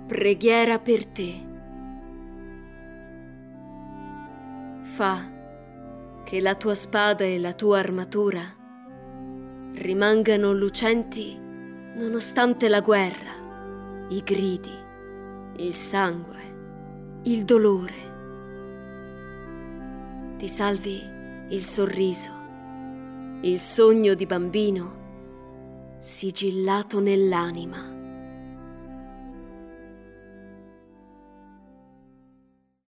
Preghiera per te. Fa che la tua spada e la tua armatura rimangano lucenti nonostante la guerra, i gridi, il sangue, il dolore. Ti salvi il sorriso, il sogno di bambino sigillato nell'anima.